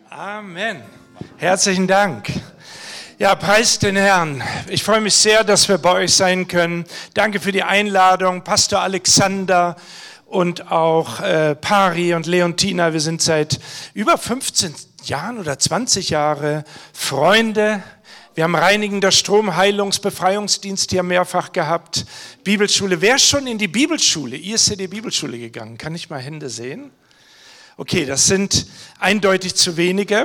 Amen. Herzlichen Dank. Ja, preist den Herrn. Ich freue mich sehr, dass wir bei euch sein können. Danke für die Einladung, Pastor Alexander und auch Pari und Leontina. Wir sind seit über 15 Jahren oder 20 Jahre Freunde. Wir haben Reinigender Strom, Heilungs-, Befreiungsdienst hier mehrfach gehabt. Bibelschule. Wer ist schon in die Bibelschule, ISCD-Bibelschule gegangen? Kann ich mal Hände sehen? Okay, das sind eindeutig zu wenige.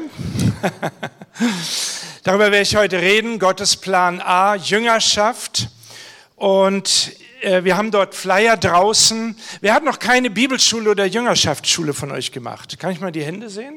Darüber werde ich heute reden. Gottes Plan A, Jüngerschaft. Und wir haben dort Flyer draußen. Wer hat noch keine Bibelschule oder Jüngerschaftsschule von euch gemacht? Kann ich mal die Hände sehen?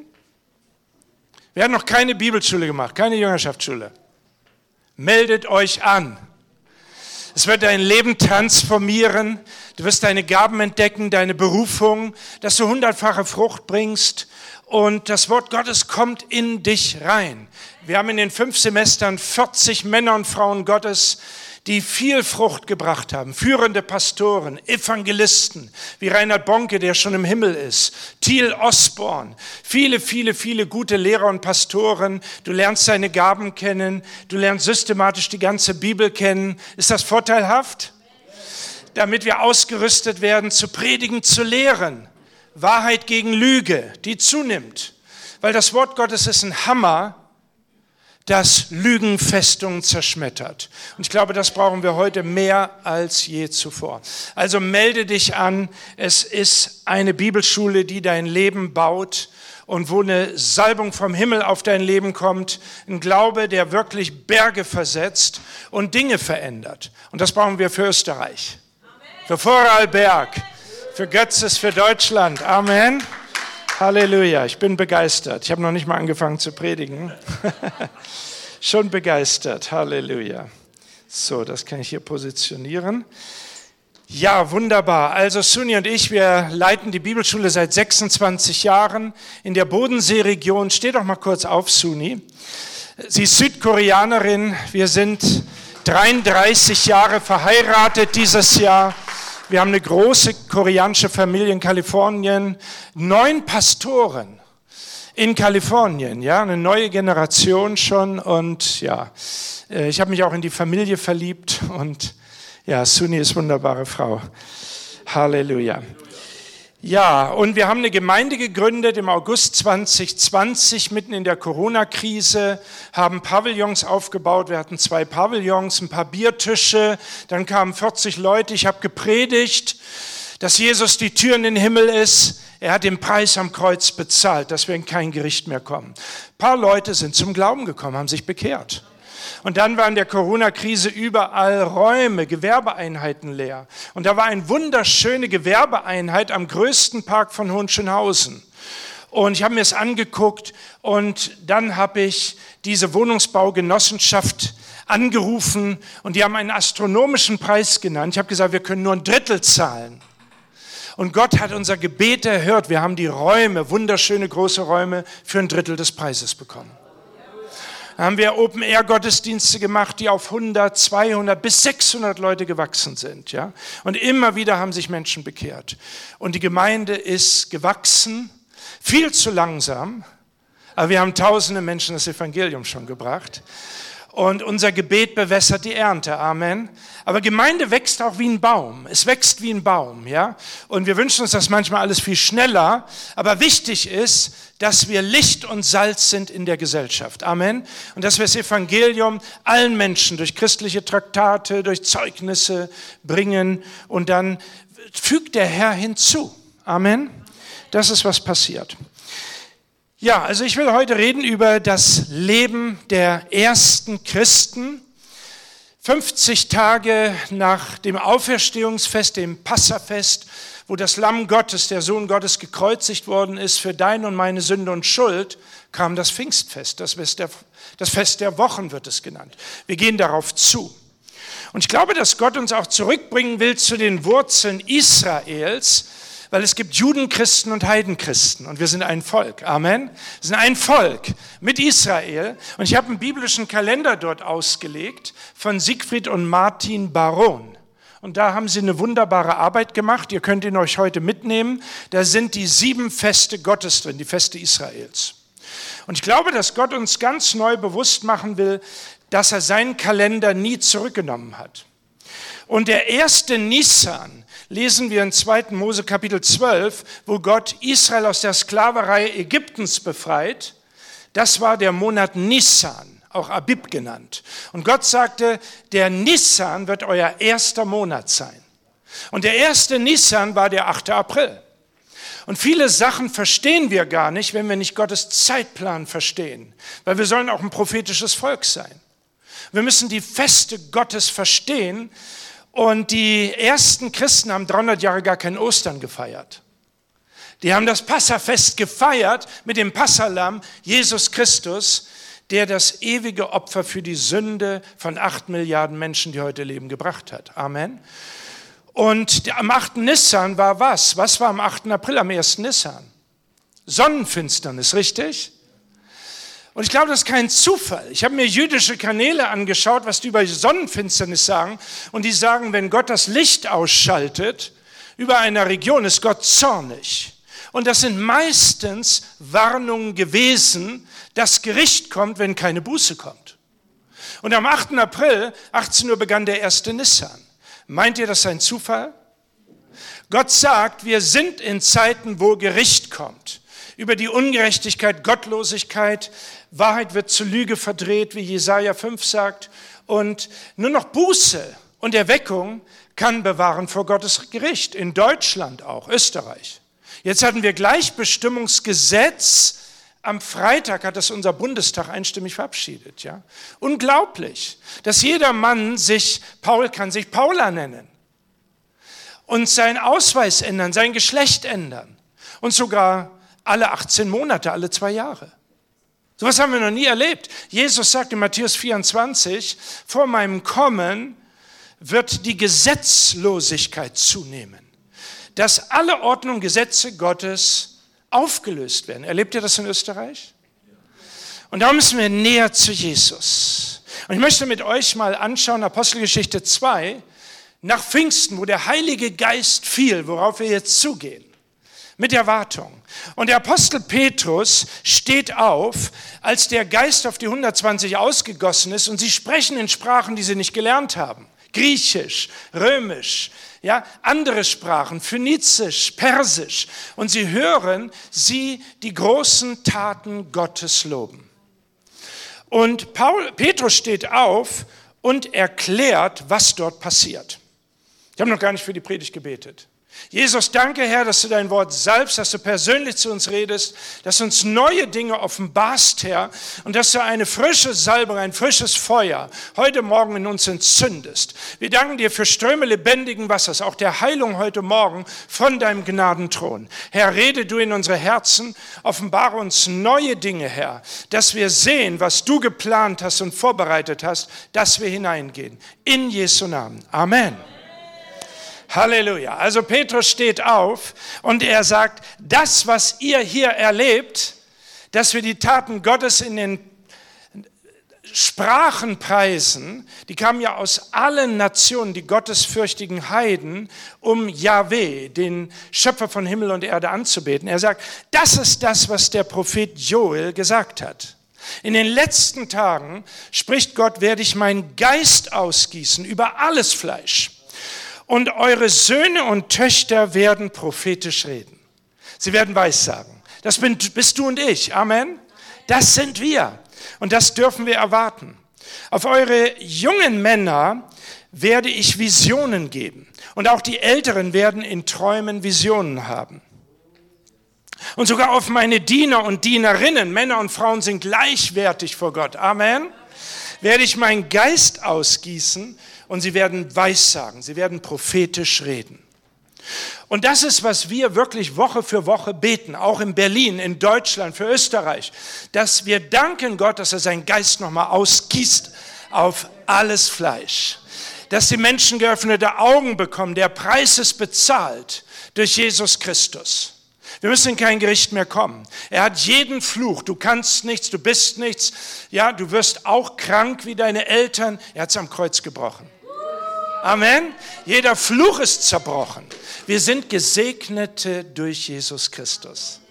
Wer hat noch keine Bibelschule gemacht, keine Jüngerschaftsschule? Meldet euch an. Es wird dein Leben transformieren. Du wirst deine Gaben entdecken, deine Berufung, dass du 100-fache Frucht bringst. Und das Wort Gottes kommt in dich rein. Wir haben in den 5 Semestern 40 Männer und Frauen Gottes, die viel Frucht gebracht haben. Führende Pastoren, Evangelisten, wie Reinhard Bonke, der schon im Himmel ist. Thiel Osborn, viele gute Lehrer und Pastoren. Du lernst deine Gaben kennen, du lernst systematisch die ganze Bibel kennen. Ist das vorteilhaft? Damit wir ausgerüstet werden, zu predigen, zu lehren. Wahrheit gegen Lüge, die zunimmt. Weil das Wort Gottes ist ein Hammer, das Lügenfestungen zerschmettert. Und ich glaube, das brauchen wir heute mehr als je zuvor. Also melde dich an. Es ist eine Bibelschule, die dein Leben baut und wo eine Salbung vom Himmel auf dein Leben kommt. Ein Glaube, der wirklich Berge versetzt und Dinge verändert. Und das brauchen wir für Österreich. Für Vorarlberg, für Götzes, für Deutschland. Amen. Halleluja, ich bin begeistert. Ich habe noch nicht mal angefangen zu predigen. Schon begeistert, Halleluja. So, das kann ich hier positionieren. Ja, wunderbar. Also Suni und ich, wir leiten die Bibelschule seit 26 Jahren in der Bodenseeregion. Steh doch mal kurz auf, Suni. Sie ist Südkoreanerin. Wir sind 33 Jahre verheiratet dieses Jahr. Wir haben eine große koreanische Familie in Kalifornien, 9 Pastoren in Kalifornien, ja, eine neue Generation schon und ja, ich habe mich auch in die Familie verliebt und ja, Suni ist eine wunderbare Frau. Halleluja. Ja, und wir haben eine Gemeinde gegründet im August 2020, mitten in der Corona-Krise, haben Pavillons aufgebaut. Wir hatten 2 Pavillons, ein paar Biertische, dann kamen 40 Leute. Ich habe gepredigt, dass Jesus die Tür in den Himmel ist. Er hat den Preis am Kreuz bezahlt, dass wir in kein Gericht mehr kommen. Ein paar Leute sind zum Glauben gekommen, haben sich bekehrt. Und dann waren in der Corona-Krise überall Räume, Gewerbeeinheiten leer. Und da war eine wunderschöne Gewerbeeinheit am größten Park von Hohenschönhausen. Und ich habe mir es angeguckt und dann habe ich diese Wohnungsbaugenossenschaft angerufen und die haben einen astronomischen Preis genannt. Ich habe gesagt, wir können nur ein Drittel zahlen. Und Gott hat unser Gebet erhört. Wir haben die Räume, wunderschöne große Räume, für ein Drittel des Preises bekommen. Da haben wir Open-Air-Gottesdienste gemacht, die auf 100, 200 bis 600 Leute gewachsen sind. Ja? Und immer wieder haben sich Menschen bekehrt. Und die Gemeinde ist gewachsen, viel zu langsam, aber wir haben tausende Menschen das Evangelium schon gebracht. Und unser Gebet bewässert die Ernte, Amen. Aber Gemeinde wächst auch wie ein Baum. Es wächst wie ein Baum, ja. Und wir wünschen uns das manchmal alles viel schneller. Aber wichtig ist, dass wir Licht und Salz sind in der Gesellschaft, Amen. Und dass wir das Evangelium allen Menschen durch christliche Traktate, durch Zeugnisse bringen. Und dann fügt der Herr hinzu, Amen. Das ist, was passiert. Ja, also ich will heute reden über das Leben der ersten Christen. 50 Tage nach dem Auferstehungsfest, dem Passafest, wo das Lamm Gottes, der Sohn Gottes, gekreuzigt worden ist für deine und meine Sünde und Schuld, kam das Pfingstfest. Das Fest der Wochen wird es genannt. Wir gehen darauf zu. Und ich glaube, dass Gott uns auch zurückbringen will zu den Wurzeln Israels, weil es gibt Judenchristen und Heidenchristen und wir sind ein Volk. Amen. Wir sind ein Volk mit Israel und ich habe einen biblischen Kalender dort ausgelegt von Siegfried und Martin Baron. Und da haben sie eine wunderbare Arbeit gemacht. Ihr könnt ihn euch heute mitnehmen. Da sind die 7 Feste Gottes drin, die Feste Israels. Und ich glaube, dass Gott uns ganz neu bewusst machen will, dass er seinen Kalender nie zurückgenommen hat. Und der erste Nissan lesen wir in 2. Mose Kapitel 12, wo Gott Israel aus der Sklaverei Ägyptens befreit. Das war der Monat Nissan, auch Abib genannt. Und Gott sagte, der Nissan wird euer erster Monat sein. Und der erste Nissan war der 8. April. Und viele Sachen verstehen wir gar nicht, wenn wir nicht Gottes Zeitplan verstehen. Weil wir sollen auch ein prophetisches Volk sein. Wir müssen die Feste Gottes verstehen. Und die ersten Christen haben 300 Jahre gar kein Ostern gefeiert. Die haben das Passafest gefeiert mit dem Passahlamm, Jesus Christus, der das ewige Opfer für die Sünde von 8 Milliarden Menschen, die heute leben, gebracht hat. Amen. Und am 8. Nissan war was? Was war am 8. April, am 1. Nissan? Sonnenfinsternis, richtig? Und ich glaube, das ist kein Zufall. Ich habe mir jüdische Kanäle angeschaut, was die über Sonnenfinsternis sagen. Und die sagen, wenn Gott das Licht ausschaltet über einer Region, ist Gott zornig. Und das sind meistens Warnungen gewesen, dass Gericht kommt, wenn keine Buße kommt. Und am 8. April, 18 Uhr, begann der 1. Nissan. Meint ihr, das ist ein Zufall? Gott sagt, wir sind in Zeiten, wo Gericht kommt. Über die Ungerechtigkeit, Gottlosigkeit, Wahrheit wird zu Lüge verdreht, wie Jesaja 5 sagt. Und nur noch Buße und Erweckung kann bewahren vor Gottes Gericht. In Deutschland auch, Österreich. Jetzt hatten wir Gleichbestimmungsgesetz. Am Freitag hat das unser Bundestag einstimmig verabschiedet. Ja? Unglaublich, dass jeder Mann kann sich Paula nennen und seinen Ausweis ändern, sein Geschlecht ändern und sogar alle 18 Monate, alle 2 Jahre. So etwas haben wir noch nie erlebt. Jesus sagt in Matthäus 24, vor meinem Kommen wird die Gesetzlosigkeit zunehmen, dass alle Ordnung, Gesetze Gottes aufgelöst werden. Erlebt ihr das in Österreich? Und da müssen wir näher zu Jesus. Und ich möchte mit euch mal anschauen, Apostelgeschichte 2, nach Pfingsten, wo der Heilige Geist fiel, worauf wir jetzt zugehen, mit Erwartung. Und der Apostel Petrus steht auf, als der Geist auf die 120 ausgegossen ist und sie sprechen in Sprachen, die sie nicht gelernt haben. Griechisch, Römisch, ja, andere Sprachen, Phönizisch, Persisch. Und sie hören sie die großen Taten Gottes loben. Und Petrus steht auf und erklärt, was dort passiert. Ich habe noch gar nicht für die Predigt gebetet. Jesus, danke, Herr, dass du dein Wort salbst, dass du persönlich zu uns redest, dass du uns neue Dinge offenbarst, Herr, und dass du eine frische Salbung, ein frisches Feuer heute Morgen in uns entzündest. Wir danken dir für Ströme lebendigen Wassers, auch der Heilung heute Morgen von deinem Gnadenthron. Herr, rede du in unsere Herzen, offenbare uns neue Dinge, Herr, dass wir sehen, was du geplant hast und vorbereitet hast, dass wir hineingehen. In Jesu Namen. Amen. Halleluja. Also Petrus steht auf und er sagt, das, was ihr hier erlebt, dass wir die Taten Gottes in den Sprachen preisen, die kamen ja aus allen Nationen, die gottesfürchtigen Heiden, um Jahwe, den Schöpfer von Himmel und Erde, anzubeten. Er sagt, das ist das, was der Prophet Joel gesagt hat. In den letzten Tagen, spricht Gott, werde ich meinen Geist ausgießen über alles Fleisch. Und eure Söhne und Töchter werden prophetisch reden. Sie werden Weissagen. Das bist du und ich. Amen. Das sind wir. Und das dürfen wir erwarten. Auf eure jungen Männer werde ich Visionen geben. Und auch die Älteren werden in Träumen Visionen haben. Und sogar auf meine Diener und Dienerinnen, Männer und Frauen sind gleichwertig vor Gott. Amen. Werde ich meinen Geist ausgießen. Und sie werden Weissagen, sie werden prophetisch reden. Und das ist, was wir wirklich Woche für Woche beten, auch in Berlin, in Deutschland, für Österreich, dass wir danken Gott, dass er seinen Geist nochmal ausgießt auf alles Fleisch. Dass die Menschen geöffnete Augen bekommen, der Preis ist bezahlt durch Jesus Christus. Wir müssen in kein Gericht mehr kommen. Er hat jeden Fluch. Du kannst nichts, du bist nichts. Ja, du wirst auch krank wie deine Eltern. Er hat es am Kreuz gebrochen. Amen. Jeder Fluch ist zerbrochen. Wir sind Gesegnete durch Jesus Christus.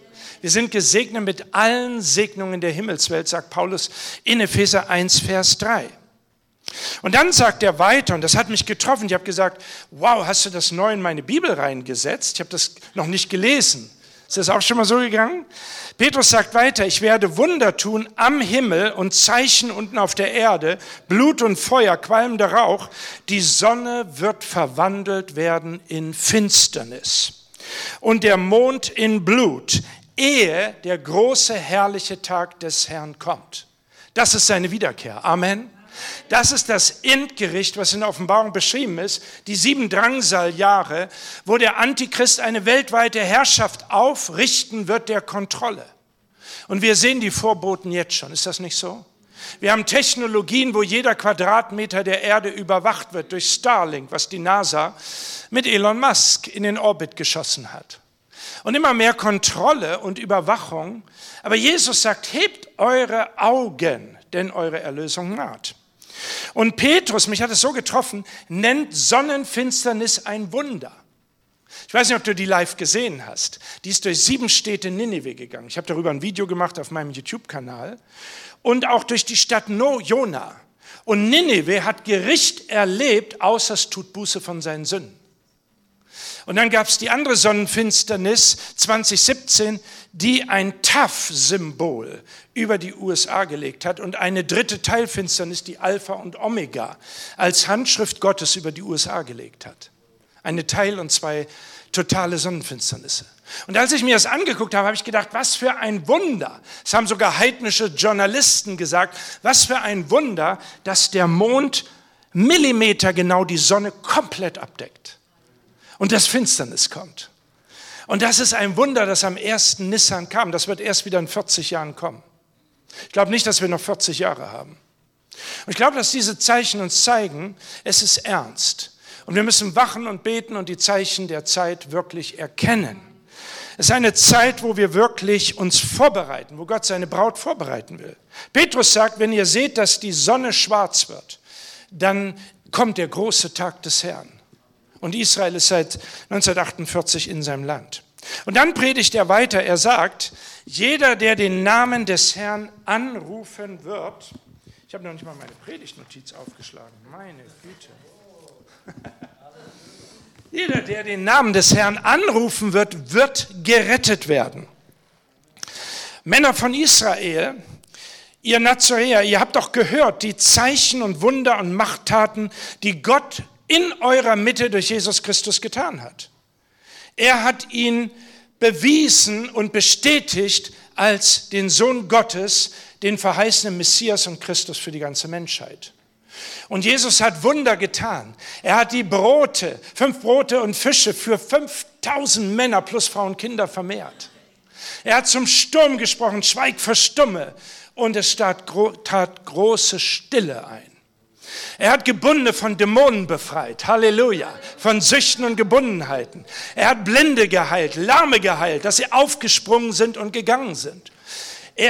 Wir sind gesegnet mit allen Segnungen der Himmelswelt, sagt Paulus in Epheser 1, Vers 3. Und dann sagt er weiter, und das hat mich getroffen, ich habe gesagt, wow, hast du das neu in meine Bibel reingesetzt? Ich habe das noch nicht gelesen. Ist das auch schon mal so gegangen? Petrus sagt weiter, ich werde Wunder tun am Himmel und Zeichen unten auf der Erde, Blut und Feuer, qualmender Rauch. Die Sonne wird verwandelt werden in Finsternis und der Mond in Blut, ehe der große, herrliche Tag des Herrn kommt. Das ist seine Wiederkehr. Amen. Das ist das Endgericht, was in der Offenbarung beschrieben ist, die 7 Drangsaljahre, wo der Antichrist eine weltweite Herrschaft aufrichten wird der Kontrolle. Und wir sehen die Vorboten jetzt schon, ist das nicht so? Wir haben Technologien, wo jeder Quadratmeter der Erde überwacht wird durch Starlink, was die NASA mit Elon Musk in den Orbit geschossen hat. Und immer mehr Kontrolle und Überwachung. Aber Jesus sagt, hebt eure Augen, denn eure Erlösung naht. Und Petrus, mich hat es so getroffen, nennt Sonnenfinsternis ein Wunder. Ich weiß nicht, ob du die live gesehen hast. Die ist durch 7 Städte Ninive gegangen. Ich habe darüber ein Video gemacht auf meinem YouTube-Kanal. Und auch durch die Stadt Jona. Und Ninive hat Gericht erlebt, außer es tut Buße von seinen Sünden. Und dann gab es die andere Sonnenfinsternis 2017, die ein TAF-Symbol über die USA gelegt hat und eine dritte Teilfinsternis, die Alpha und Omega, als Handschrift Gottes über die USA gelegt hat. Eine Teil- und 2 totale Sonnenfinsternisse. Und als ich mir das angeguckt habe, habe ich gedacht, was für ein Wunder. Es haben sogar heidnische Journalisten gesagt, was für ein Wunder, dass der Mond millimetergenau die Sonne komplett abdeckt. Und das Finsternis kommt. Und das ist ein Wunder, das am 1. Nissan kam. Das wird erst wieder in 40 Jahren kommen. Ich glaube nicht, dass wir noch 40 Jahre haben. Und ich glaube, dass diese Zeichen uns zeigen, es ist ernst. Und wir müssen wachen und beten und die Zeichen der Zeit wirklich erkennen. Es ist eine Zeit, wo wir wirklich uns vorbereiten, wo Gott seine Braut vorbereiten will. Petrus sagt, wenn ihr seht, dass die Sonne schwarz wird, dann kommt der große Tag des Herrn. Und Israel ist seit 1948 in seinem Land. Und dann predigt er weiter. Er sagt, jeder, der den Namen des Herrn anrufen wird, ich habe noch nicht mal meine Predigtnotiz aufgeschlagen, meine Güte. Jeder, der den Namen des Herrn anrufen wird, wird gerettet werden. Männer von Israel, ihr Nazaräer, ihr habt doch gehört, die Zeichen und Wunder und Machttaten, die Gott in eurer Mitte durch Jesus Christus getan hat. Er hat ihn bewiesen und bestätigt als den Sohn Gottes, den verheißenen Messias und Christus für die ganze Menschheit. Und Jesus hat Wunder getan. Er hat die 5 Brote und Fische für 5000 Männer plus Frauen und Kinder vermehrt. Er hat zum Sturm gesprochen, schweig, verstumme. Und es tat große Stille ein. Er hat Gebundene von Dämonen befreit, Halleluja, von Süchten und Gebundenheiten. Er hat Blinde geheilt, Lahme geheilt, dass sie aufgesprungen sind und gegangen sind. Er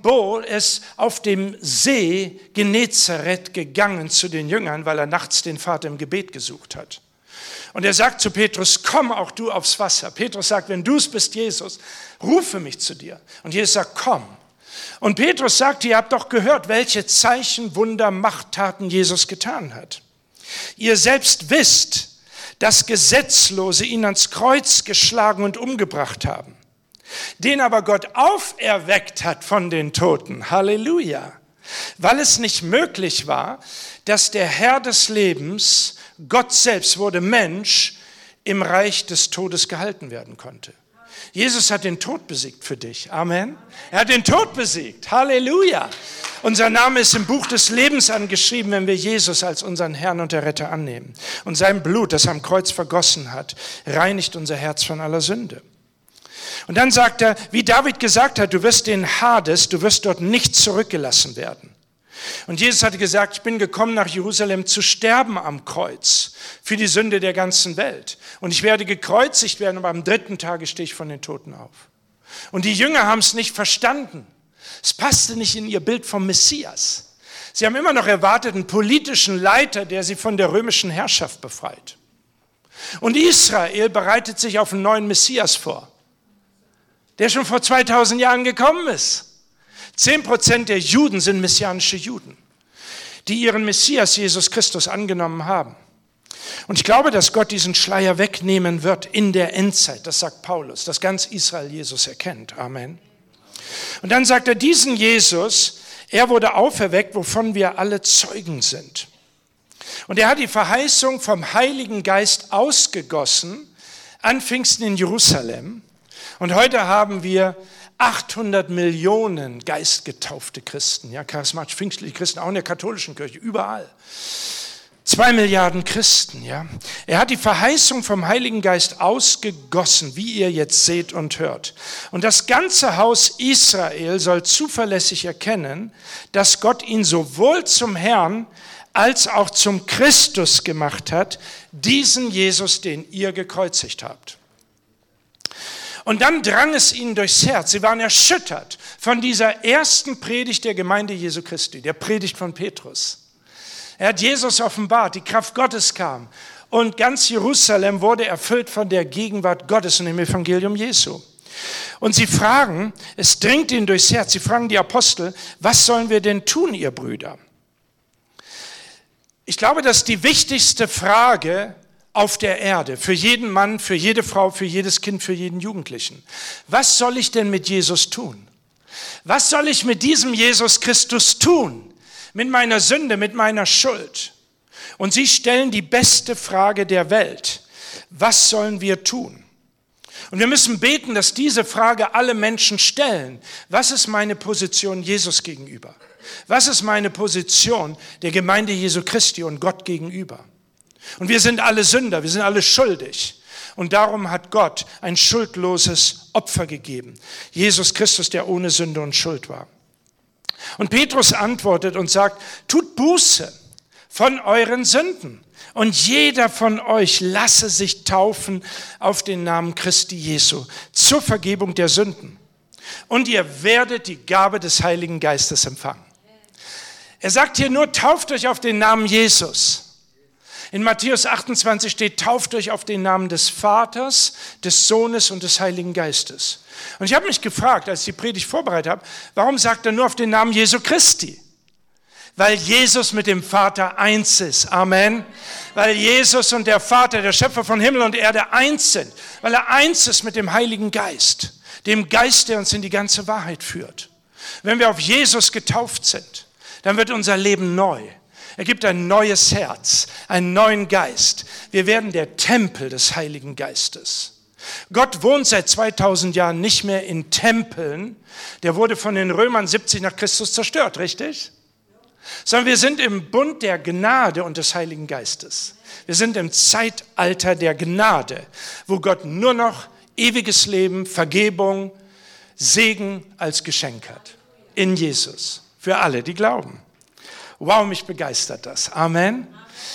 ist auf dem See Genezareth gegangen zu den Jüngern, weil er nachts den Vater im Gebet gesucht hat. Und er sagt zu Petrus, komm auch du aufs Wasser. Petrus sagt, wenn du es bist, Jesus, rufe mich zu dir. Und Jesus sagt, komm. Und Petrus sagt, ihr habt doch gehört, welche Zeichen, Wunder, Machttaten Jesus getan hat. Ihr selbst wisst, dass Gesetzlose ihn ans Kreuz geschlagen und umgebracht haben, den aber Gott auferweckt hat von den Toten. Halleluja. Weil es nicht möglich war, dass der Herr des Lebens, Gott selbst wurde Mensch, im Reich des Todes gehalten werden konnte. Jesus hat den Tod besiegt für dich. Amen. Er hat den Tod besiegt. Halleluja. Unser Name ist im Buch des Lebens angeschrieben, wenn wir Jesus als unseren Herrn und Erretter annehmen. Und sein Blut, das er am Kreuz vergossen hat, reinigt unser Herz von aller Sünde. Und dann sagt er, wie David gesagt hat, du wirst den Hades, du wirst dort nicht zurückgelassen werden. Und Jesus hatte gesagt, ich bin gekommen nach Jerusalem zu sterben am Kreuz für die Sünde der ganzen Welt. Und ich werde gekreuzigt werden, aber am 3. Tage stehe ich von den Toten auf. Und die Jünger haben es nicht verstanden. Es passte nicht in ihr Bild vom Messias. Sie haben immer noch erwartet, einen politischen Leiter, der sie von der römischen Herrschaft befreit. Und Israel bereitet sich auf einen neuen Messias vor. der schon vor 2000 Jahren gekommen ist. 10% der Juden sind messianische Juden, die ihren Messias Jesus Christus angenommen haben. Und ich glaube, dass Gott diesen Schleier wegnehmen wird in der Endzeit. Das sagt Paulus, dass ganz Israel Jesus erkennt. Amen. Und dann sagt er, diesen Jesus, er wurde auferweckt, wovon wir alle Zeugen sind. Und er hat die Verheißung vom Heiligen Geist ausgegossen an Pfingsten in Jerusalem. Und heute haben wir 800 Millionen geistgetaufte Christen, ja, charismatisch pfingstliche Christen, auch in der katholischen Kirche, überall. 2 Milliarden Christen, ja. Er hat die Verheißung vom Heiligen Geist ausgegossen, wie ihr jetzt seht und hört. Und das ganze Haus Israel soll zuverlässig erkennen, dass Gott ihn sowohl zum Herrn als auch zum Christus gemacht hat, diesen Jesus, den ihr gekreuzigt habt. Und dann drang es ihnen durchs Herz. Sie waren erschüttert von dieser ersten Predigt der Gemeinde Jesu Christi, der Predigt von Petrus. Er hat Jesus offenbart, die Kraft Gottes kam und ganz Jerusalem wurde erfüllt von der Gegenwart Gottes und dem Evangelium Jesu. Und sie fragen, es dringt ihnen durchs Herz, sie fragen die Apostel, was sollen wir denn tun, ihr Brüder? Ich glaube, das ist die wichtigste Frage auf der Erde, für jeden Mann, für jede Frau, für jedes Kind, für jeden Jugendlichen. Was soll ich denn mit Jesus tun? Was soll ich mit diesem Jesus Christus tun? Mit meiner Sünde, mit meiner Schuld. Und sie stellen die beste Frage der Welt. Was sollen wir tun? Und wir müssen beten, dass diese Frage alle Menschen stellen. Was ist meine Position Jesus gegenüber? Was ist meine Position der Gemeinde Jesu Christi und Gott gegenüber? Und wir sind alle Sünder, wir sind alle schuldig. Und darum hat Gott ein schuldloses Opfer gegeben. Jesus Christus, der ohne Sünde und Schuld war. Und Petrus antwortet und sagt, tut Buße von euren Sünden und jeder von euch lasse sich taufen auf den Namen Christi Jesu zur Vergebung der Sünden. Und ihr werdet die Gabe des Heiligen Geistes empfangen. Er sagt hier nur, tauft euch auf den Namen Jesus. In Matthäus 28 steht, tauft euch auf den Namen des Vaters, des Sohnes und des Heiligen Geistes. Und ich habe mich gefragt, als ich die Predigt vorbereitet habe, warum sagt er nur auf den Namen Jesu Christi? Weil Jesus mit dem Vater eins ist. Amen. Weil Jesus und der Vater, der Schöpfer von Himmel und Erde, eins sind. Weil er eins ist mit dem Heiligen Geist, dem Geist, der uns in die ganze Wahrheit führt. Wenn wir auf Jesus getauft sind, dann wird unser Leben neu. Er gibt ein neues Herz, einen neuen Geist. Wir werden der Tempel des Heiligen Geistes. Gott wohnt seit 2000 Jahren nicht mehr in Tempeln. Der wurde von den Römern 70 nach Christus zerstört, richtig? Sondern wir sind im Bund der Gnade und des Heiligen Geistes. Wir sind im Zeitalter der Gnade, wo Gott nur noch ewiges Leben, Vergebung, Segen als Geschenk hat. In Jesus. Für alle, die glauben. Wow, mich begeistert das. Amen.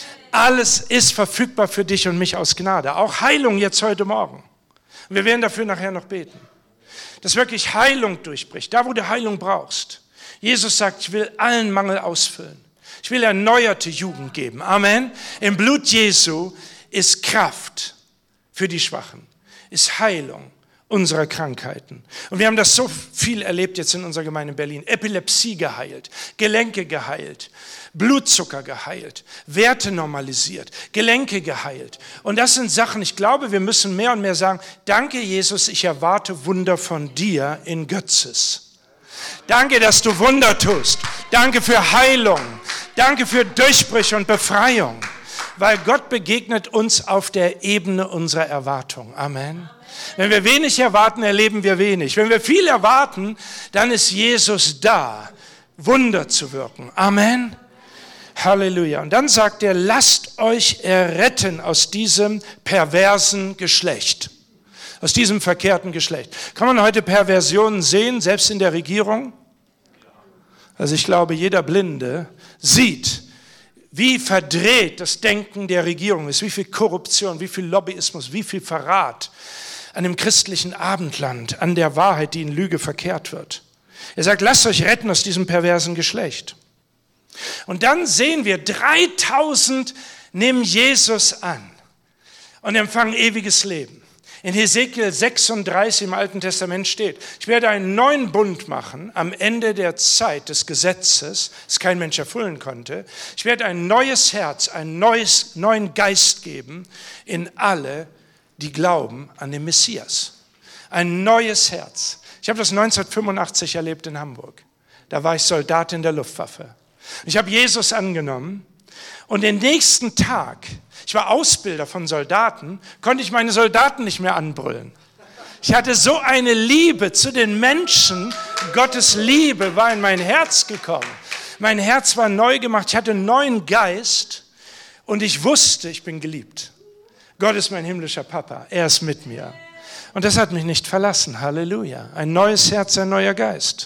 Alles ist verfügbar für dich und mich aus Gnade. Auch Heilung jetzt heute Morgen. Und wir werden dafür nachher noch beten. Dass wirklich Heilung durchbricht. Da, wo du Heilung brauchst. Jesus sagt, ich will allen Mangel ausfüllen. Ich will erneuerte Jugend geben. Amen. Im Blut Jesu ist Kraft für die Schwachen. Ist Heilung unserer Krankheiten. Und wir haben das so viel erlebt jetzt in unserer Gemeinde in Berlin. Epilepsie geheilt, Gelenke geheilt, Blutzucker geheilt, Werte normalisiert, Gelenke geheilt. Und das sind Sachen, ich glaube, wir müssen mehr und mehr sagen, danke Jesus, ich erwarte Wunder von dir in Götzes. Danke, dass du Wunder tust. Danke für Heilung. Danke für Durchbrüche und Befreiung. Weil Gott begegnet uns auf der Ebene unserer Erwartung. Amen. Wenn wir wenig erwarten, erleben wir wenig. Wenn wir viel erwarten, dann ist Jesus da, Wunder zu wirken. Amen. Halleluja. Und dann sagt er, lasst euch erretten aus diesem perversen Geschlecht. Aus diesem verkehrten Geschlecht. Kann man heute Perversionen sehen, selbst in der Regierung? Also ich glaube, jeder Blinde sieht, wie verdreht das Denken der Regierung ist, wie viel Korruption, wie viel Lobbyismus, wie viel Verrat an dem christlichen Abendland, an der Wahrheit, die in Lüge verkehrt wird. Er sagt, lasst euch retten aus diesem perversen Geschlecht. Und dann sehen wir, 3000 nehmen Jesus an und empfangen ewiges Leben. In Hesekiel 36 im Alten Testament steht, ich werde einen neuen Bund machen am Ende der Zeit des Gesetzes, das kein Mensch erfüllen konnte. Ich werde ein neues Herz, einen neuen Geist geben in alle, die glauben an den Messias. Ein neues Herz. Ich habe das 1985 erlebt in Hamburg. Da war ich Soldat in der Luftwaffe. Ich habe Jesus angenommen und den nächsten Tag, ich war Ausbilder von Soldaten, konnte ich meine Soldaten nicht mehr anbrüllen. Ich hatte so eine Liebe zu den Menschen. Gottes Liebe war in mein Herz gekommen. Mein Herz war neu gemacht. Ich hatte einen neuen Geist und ich wusste, ich bin geliebt. Gott ist mein himmlischer Papa. Er ist mit mir. Und das hat mich nicht verlassen. Halleluja. Ein neues Herz, ein neuer Geist.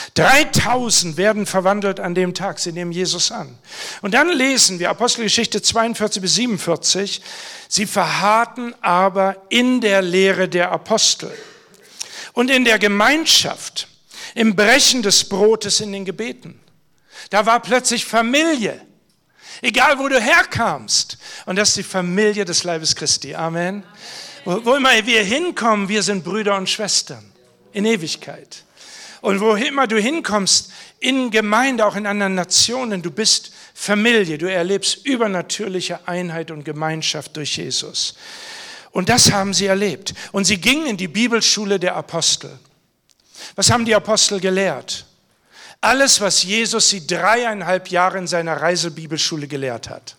3000 werden verwandelt an dem Tag, sie nehmen Jesus an. Und dann lesen wir Apostelgeschichte 42 bis 47, sie verharrten aber in der Lehre der Apostel und in der Gemeinschaft, im Brechen des Brotes, in den Gebeten. Da war plötzlich Familie, egal wo du herkamst. Und das ist die Familie des Leibes Christi. Amen. Wo immer wir hinkommen, wir sind Brüder und Schwestern in Ewigkeit. Und wo immer du hinkommst, in Gemeinde, auch in anderen Nationen, du bist Familie, du erlebst übernatürliche Einheit und Gemeinschaft durch Jesus. Und das haben sie erlebt. Und sie gingen in die Bibelschule der Apostel. Was haben die Apostel gelehrt? Alles, was Jesus sie 3,5 Jahre in seiner Reisebibelschule gelehrt hat.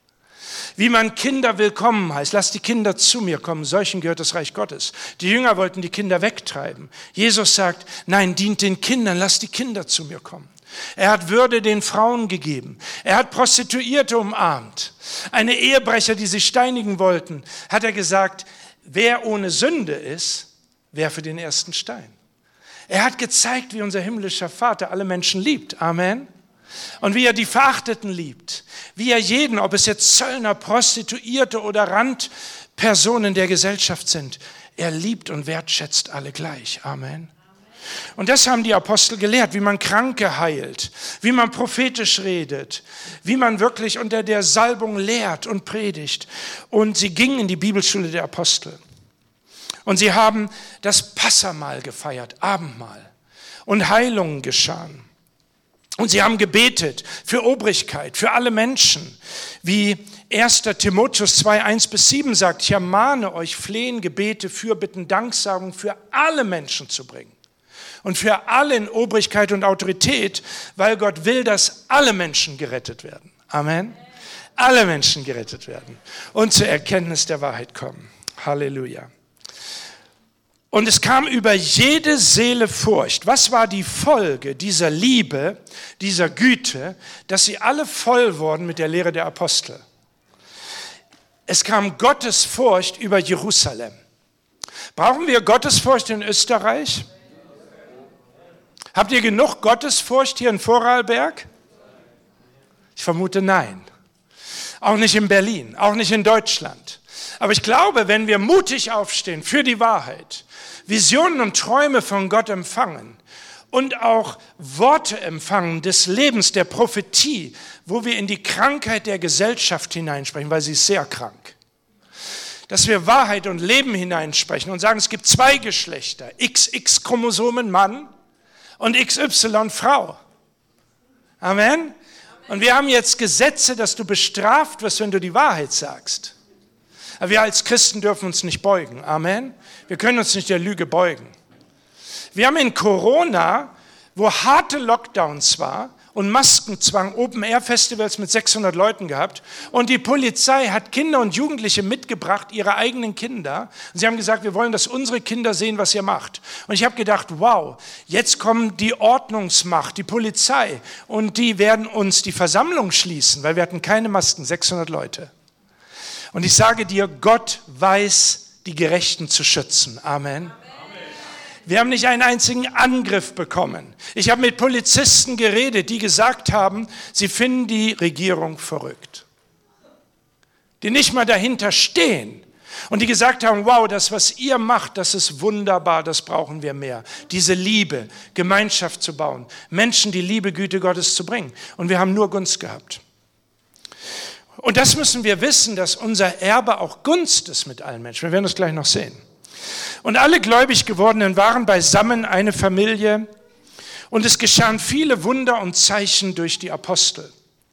Wie man Kinder willkommen heißt. Lass die Kinder zu mir kommen, solchen gehört das Reich Gottes. Die Jünger wollten die Kinder wegtreiben. Jesus sagt, nein, dient den Kindern, lass die Kinder zu mir kommen. Er hat Würde den Frauen gegeben. Er hat Prostituierte umarmt. Eine Ehebrecher, die sie steinigen wollten, hat er gesagt, wer ohne Sünde ist, werfe den ersten Stein. Er hat gezeigt, wie unser himmlischer Vater alle Menschen liebt. Amen. Und wie er die Verachteten liebt, wie er jeden, ob es jetzt Zöllner, Prostituierte oder Randpersonen der Gesellschaft sind, er liebt und wertschätzt alle gleich. Amen. Und das haben die Apostel gelehrt, wie man Kranke heilt, wie man prophetisch redet, wie man wirklich unter der Salbung lehrt und predigt. Und sie gingen in die Bibelschule der Apostel. Und sie haben das Passahmahl gefeiert, Abendmahl. Und Heilungen geschahen. Und sie haben gebetet für Obrigkeit, für alle Menschen, wie 1. Timotheus 2, 1-7 sagt, ich ermahne euch, Flehen, Gebete, Fürbitten, Danksagung für alle Menschen zu bringen. Und für alle in Obrigkeit und Autorität, weil Gott will, dass alle Menschen gerettet werden. Amen. Alle Menschen gerettet werden und zur Erkenntnis der Wahrheit kommen. Halleluja. Und es kam über jede Seele Furcht. Was war die Folge dieser Liebe, dieser Güte, dass sie alle voll wurden mit der Lehre der Apostel? Es kam Gottesfurcht über Jerusalem. Brauchen wir Gottesfurcht in Österreich? Habt ihr genug Gottesfurcht hier in Vorarlberg? Ich vermute nein. Auch nicht in Berlin, auch nicht in Deutschland. Aber ich glaube, wenn wir mutig aufstehen für die Wahrheit, Visionen und Träume von Gott empfangen und auch Worte empfangen des Lebens, der Prophetie, wo wir in die Krankheit der Gesellschaft hineinsprechen, weil sie ist sehr krank. Dass wir Wahrheit und Leben hineinsprechen und sagen, es gibt 2 Geschlechter, XX-Chromosomen Mann und XY Frau. Amen. Und wir haben jetzt Gesetze, dass du bestraft wirst, wenn du die Wahrheit sagst. Aber wir als Christen dürfen uns nicht beugen. Amen. Wir können uns nicht der Lüge beugen. Wir haben in Corona, wo harte Lockdowns war und Maskenzwang, Open-Air-Festivals mit 600 Leuten gehabt und die Polizei hat Kinder und Jugendliche mitgebracht, ihre eigenen Kinder. Und sie haben gesagt, wir wollen, dass unsere Kinder sehen, was ihr macht. Und ich habe gedacht, wow, jetzt kommt die Ordnungsmacht, die Polizei und die werden uns die Versammlung schließen, weil wir hatten keine Masken, 600 Leute. Und ich sage dir, Gott weiß, die Gerechten zu schützen. Amen. Wir haben nicht einen einzigen Angriff bekommen. Ich habe mit Polizisten geredet, die gesagt haben, sie finden die Regierung verrückt. Die nicht mal dahinter stehen. Und die gesagt haben, wow, das, was ihr macht, das ist wunderbar, das brauchen wir mehr. Diese Liebe, Gemeinschaft zu bauen, Menschen die Liebe, Güte Gottes zu bringen. Und wir haben nur Gunst gehabt. Und das müssen wir wissen, dass unser Erbe auch Gunst ist mit allen Menschen. Wir werden das gleich noch sehen. Und alle gläubig gewordenen waren beisammen eine Familie. Und es geschahen viele Wunder und Zeichen durch die Apostel.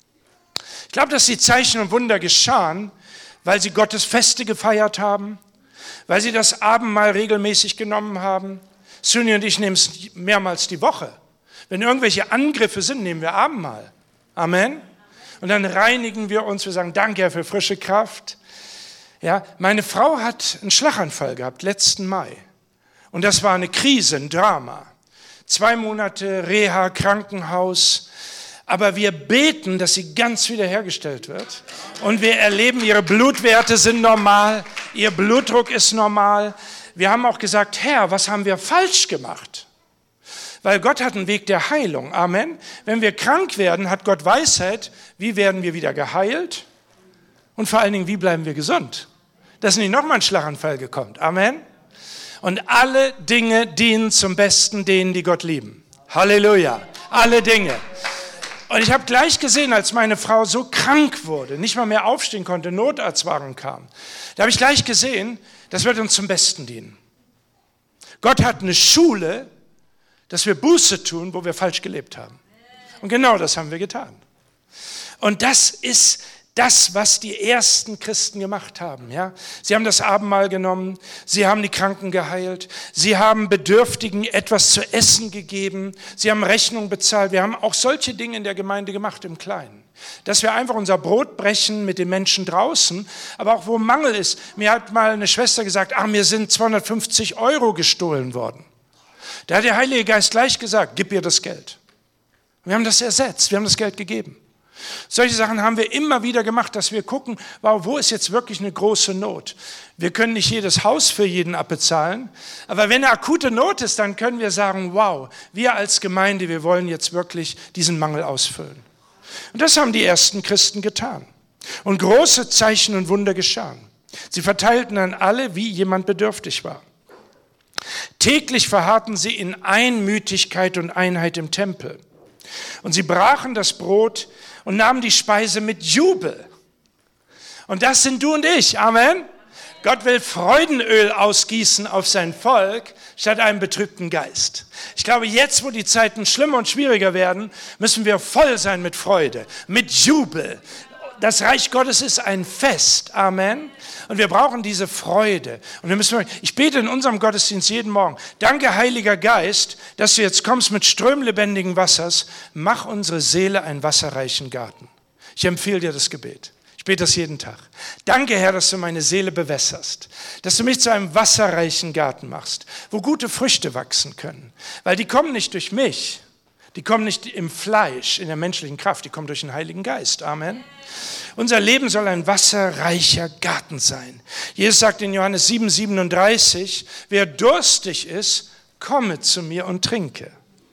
Ich glaube, dass die Zeichen und Wunder geschahen, weil sie Gottes Feste gefeiert haben, weil sie das Abendmahl regelmäßig genommen haben. Sunni und ich nehmen es mehrmals die Woche. Wenn irgendwelche Angriffe sind, nehmen wir Abendmahl. Amen. Und dann reinigen wir uns, wir sagen, danke Herr für frische Kraft. Ja, meine Frau hat einen Schlaganfall gehabt, letzten Mai. Und das war eine Krise, ein Drama. 2 Monate Reha, Krankenhaus. Aber wir beten, dass sie ganz wiederhergestellt wird. Und wir erleben, ihre Blutwerte sind normal, ihr Blutdruck ist normal. Wir haben auch gesagt, Herr, was haben wir falsch gemacht? Weil Gott hat einen Weg der Heilung. Amen. Wenn wir krank werden, hat Gott Weisheit. Wie werden wir wieder geheilt? Und vor allen Dingen, wie bleiben wir gesund? Dass nicht nochmal ein Schlaganfall kommt. Amen. Und alle Dinge dienen zum Besten denen, die Gott lieben. Halleluja. Alle Dinge. Und ich habe gleich gesehen, als meine Frau so krank wurde, nicht mal mehr aufstehen konnte, Notarztwagen kam, da habe ich gleich gesehen, das wird uns zum Besten dienen. Gott hat eine Schule, dass wir Buße tun, wo wir falsch gelebt haben. Und genau das haben wir getan. Und das ist das, was die ersten Christen gemacht haben. Ja? Sie haben das Abendmahl genommen, sie haben die Kranken geheilt, sie haben Bedürftigen etwas zu essen gegeben, sie haben Rechnung bezahlt. Wir haben auch solche Dinge in der Gemeinde gemacht, im Kleinen. Dass wir einfach unser Brot brechen mit den Menschen draußen, aber auch wo Mangel ist. Mir hat mal eine Schwester gesagt, mir sind 250 € gestohlen worden. Da hat der Heilige Geist gleich gesagt, gib ihr das Geld. Wir haben das ersetzt, wir haben das Geld gegeben. Solche Sachen haben wir immer wieder gemacht, dass wir gucken, wow, wo ist jetzt wirklich eine große Not? Wir können nicht jedes Haus für jeden abbezahlen, aber wenn eine akute Not ist, dann können wir sagen, wow, wir als Gemeinde, wir wollen jetzt wirklich diesen Mangel ausfüllen. Und das haben die ersten Christen getan. Und große Zeichen und Wunder geschahen. Sie verteilten an alle, wie jemand bedürftig war. Täglich verharrten sie in Einmütigkeit und Einheit im Tempel. Und sie brachen das Brot und nahmen die Speise mit Jubel. Und das sind du und ich. Amen. Gott will Freudenöl ausgießen auf sein Volk statt einem betrübten Geist. Ich glaube, jetzt, wo die Zeiten schlimmer und schwieriger werden, müssen wir voll sein mit Freude, mit Jubel. Das Reich Gottes ist ein Fest. Amen. Und wir brauchen diese Freude. Und ich bete in unserem Gottesdienst jeden Morgen. Danke, Heiliger Geist, dass du jetzt kommst mit strömlebendigen Wassers. Mach unsere Seele einen wasserreichen Garten. Ich empfehle dir das Gebet. Ich bete das jeden Tag. Danke, Herr, dass du meine Seele bewässerst. Dass du mich zu einem wasserreichen Garten machst, wo gute Früchte wachsen können. Weil die kommen nicht durch mich. Die kommen nicht im Fleisch, in der menschlichen Kraft. Die kommen durch den Heiligen Geist. Amen. Unser Leben soll ein wasserreicher Garten sein. Jesus sagt in Johannes 7,37, wer durstig ist, komme zu mir und trinke.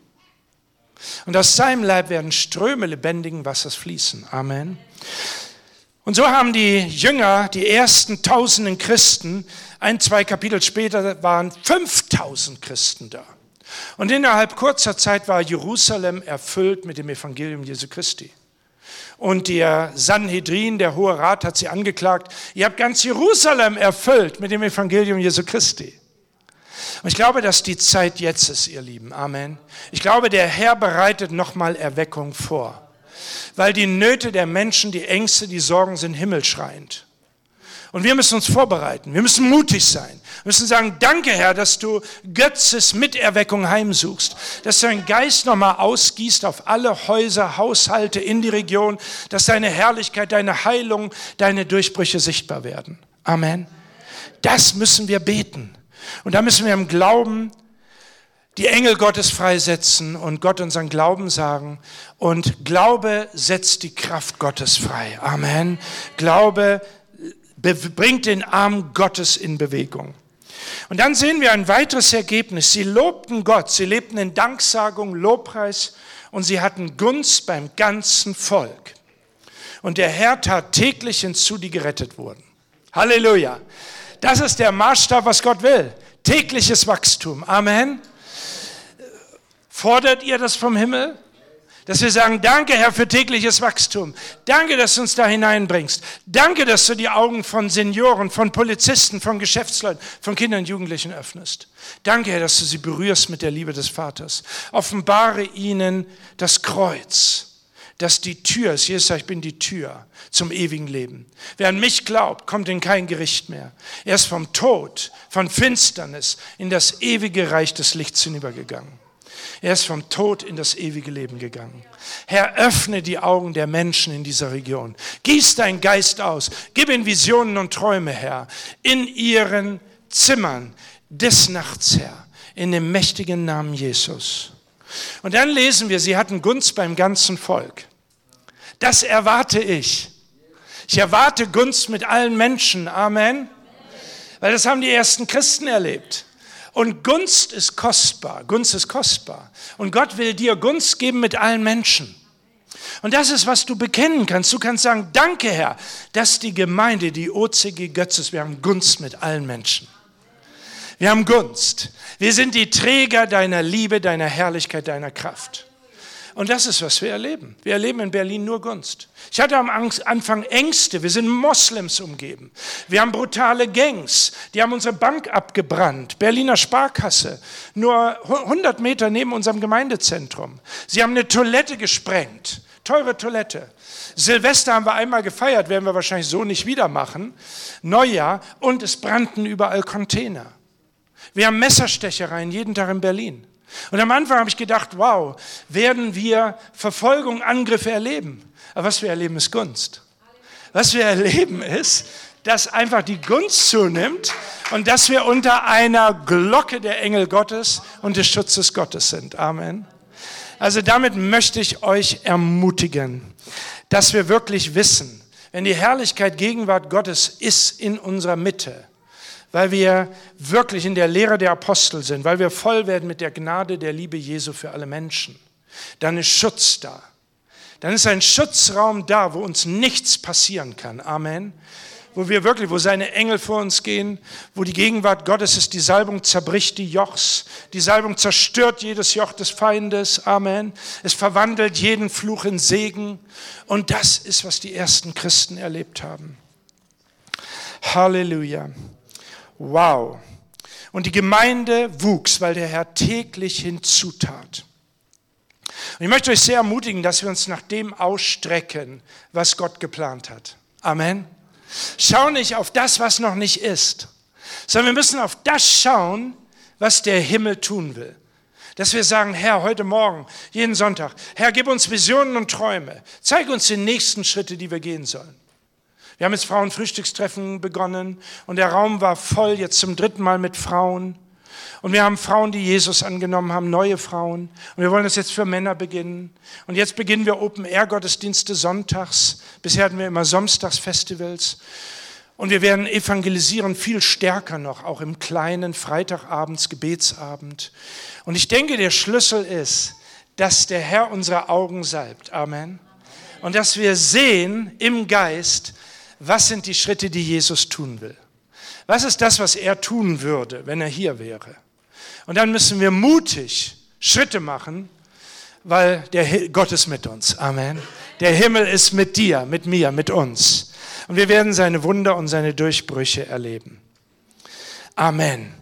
Und aus seinem Leib werden Ströme lebendigen Wassers fließen. Amen. Und so haben die Jünger, die ersten tausenden Christen, 1-2 Kapitel später waren 5000 Christen da. Und innerhalb kurzer Zeit war Jerusalem erfüllt mit dem Evangelium Jesu Christi. Und der Sanhedrin, der Hohe Rat, hat sie angeklagt, ihr habt ganz Jerusalem erfüllt mit dem Evangelium Jesu Christi. Und ich glaube, dass die Zeit jetzt ist, ihr Lieben. Amen. Ich glaube, der Herr bereitet nochmal Erweckung vor. Weil die Nöte der Menschen, die Ängste, die Sorgen sind himmelschreiend. Und wir müssen uns vorbereiten. Wir müssen mutig sein. Wir müssen sagen, danke Herr, dass du Götzes Miterweckung heimsuchst. Dass du deinen Geist nochmal ausgießt auf alle Häuser, Haushalte in die Region. Dass deine Herrlichkeit, deine Heilung, deine Durchbrüche sichtbar werden. Amen. Das müssen wir beten. Und da müssen wir im Glauben die Engel Gottes freisetzen und Gott unseren Glauben sagen. Und Glaube setzt die Kraft Gottes frei. Amen. Glaube bringt den Arm Gottes in Bewegung. Und dann sehen wir ein weiteres Ergebnis. Sie lobten Gott, sie lebten in Danksagung, Lobpreis und sie hatten Gunst beim ganzen Volk. Und der Herr tat täglich hinzu, die gerettet wurden. Halleluja. Das ist der Maßstab, was Gott will. Tägliches Wachstum. Amen. Fordert ihr das vom Himmel? Dass wir sagen, danke Herr für tägliches Wachstum. Danke, dass du uns da hineinbringst. Danke, dass du die Augen von Senioren, von Polizisten, von Geschäftsleuten, von Kindern und Jugendlichen öffnest. Danke Herr, dass du sie berührst mit der Liebe des Vaters. Offenbare ihnen das Kreuz, dass die Tür ist. Jesus sagt, ich bin die Tür zum ewigen Leben. Wer an mich glaubt, kommt in kein Gericht mehr. Er ist vom Tod, von Finsternis in das ewige Reich des Lichts hinübergegangen. Er ist vom Tod in das ewige Leben gegangen. Herr, öffne die Augen der Menschen in dieser Region. Gieß deinen Geist aus. Gib ihnen Visionen und Träume, Herr. In ihren Zimmern des Nachts, Herr. In dem mächtigen Namen Jesus. Und dann lesen wir, sie hatten Gunst beim ganzen Volk. Das erwarte ich. Ich erwarte Gunst mit allen Menschen. Amen. Weil das haben die ersten Christen erlebt. Und Gunst ist kostbar. Gunst ist kostbar. Und Gott will dir Gunst geben mit allen Menschen. Und das ist, was du bekennen kannst. Du kannst sagen, danke Herr, dass die Gemeinde, die OCG Götzes, wir haben Gunst mit allen Menschen. Wir haben Gunst. Wir sind die Träger deiner Liebe, deiner Herrlichkeit, deiner Kraft. Und das ist, was wir erleben. Wir erleben in Berlin nur Gunst. Ich hatte am Anfang Ängste. Wir sind Moslems umgeben. Wir haben brutale Gangs. Die haben unsere Bank abgebrannt. Berliner Sparkasse. Nur 100 Meter neben unserem Gemeindezentrum. Sie haben eine Toilette gesprengt. Teure Toilette. Silvester haben wir einmal gefeiert. Werden wir wahrscheinlich so nicht wieder machen. Neujahr. Und es brannten überall Container. Wir haben Messerstechereien jeden Tag in Berlin. Und am Anfang habe ich gedacht, wow, werden wir Verfolgung, Angriffe erleben. Aber was wir erleben, ist Gunst. Was wir erleben ist, dass einfach die Gunst zunimmt und dass wir unter einer Glocke der Engel Gottes und des Schutzes Gottes sind. Amen. Also damit möchte ich euch ermutigen, dass wir wirklich wissen, wenn die Herrlichkeit, Gegenwart Gottes ist in unserer Mitte, weil wir wirklich in der Lehre der Apostel sind, weil wir voll werden mit der Gnade der Liebe Jesu für alle Menschen, dann ist Schutz da. Dann ist ein Schutzraum da, wo uns nichts passieren kann. Amen. Wo seine Engel vor uns gehen, wo die Gegenwart Gottes ist, die Salbung zerbricht die Jochs, die Salbung zerstört jedes Joch des Feindes. Amen. Es verwandelt jeden Fluch in Segen. Und das ist, was die ersten Christen erlebt haben. Halleluja. Wow. Und die Gemeinde wuchs, weil der Herr täglich hinzutat. Und ich möchte euch sehr ermutigen, dass wir uns nach dem ausstrecken, was Gott geplant hat. Amen. Schau nicht auf das, was noch nicht ist, sondern wir müssen auf das schauen, was der Himmel tun will. Dass wir sagen, Herr, heute Morgen, jeden Sonntag, Herr, gib uns Visionen und Träume. Zeig uns die nächsten Schritte, die wir gehen sollen. Wir haben jetzt Frauenfrühstückstreffen begonnen und der Raum war voll, jetzt zum 3. Mal mit Frauen. Und wir haben Frauen, die Jesus angenommen haben, neue Frauen. Und wir wollen das jetzt für Männer beginnen. Und jetzt beginnen wir Open-Air-Gottesdienste sonntags. Bisher hatten wir immer Samstagsfestivals. Und wir werden evangelisieren viel stärker noch, auch im kleinen Freitagabends, Gebetsabend. Und ich denke, der Schlüssel ist, dass der Herr unsere Augen salbt. Amen. Und dass wir sehen im Geist, was sind die Schritte, die Jesus tun will? Was ist das, was er tun würde, wenn er hier wäre? Und dann müssen wir mutig Schritte machen, weil Gott ist mit uns. Amen. Der Himmel ist mit dir, mit mir, mit uns. Und wir werden seine Wunder und seine Durchbrüche erleben. Amen.